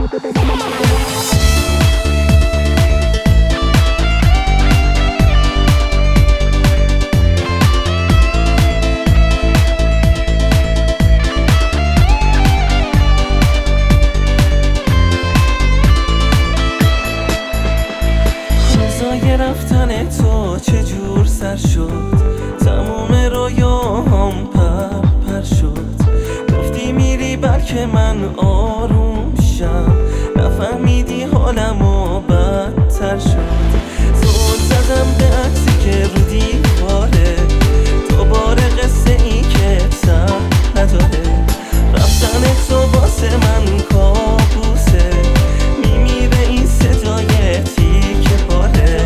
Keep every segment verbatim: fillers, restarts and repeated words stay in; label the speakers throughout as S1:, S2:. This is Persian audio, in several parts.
S1: روزای رفتن تو چجور سر شد، تموم رویاهام پر پر شد. گفتی میری بلکه من آروم شم، نفهمیدی حالمو بدتر شد. زود زدم به عکسی که رو دیواره، دوباره قصه ای که ته نداره. رفتن تو واسه من کابوسه، میمیره این صدای تیک پاره.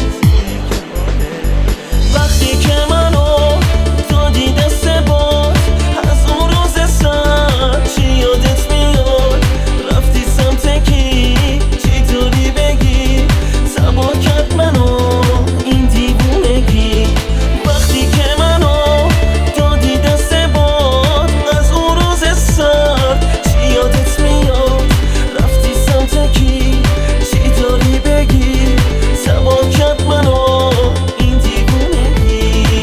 S1: وقتی که منو دادی دست باز، از اون روز سر چی یادت میاد؟ رفتی سمت کی؟ چی طوری بگی؟ تبا کرد منو این دیوونگی. وقتی که منو دادی دست باز، از اون روز سر چی یادت میاد؟ رفتی سمت کی؟ چی طوری بگی؟ تبا کرد منو این دیوونگی.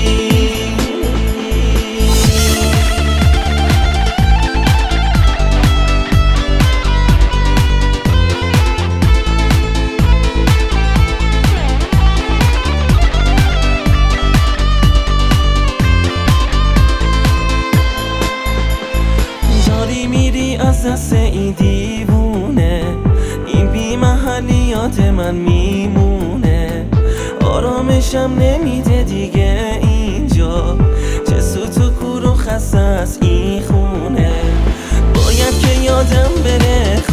S1: داری میری از دست این دیوونه، این بی محلی یاد من میمونه. آرامشم نمیده دیگه اینجا، چه سوت و کور و خسته از این خونه. باید که یادم بره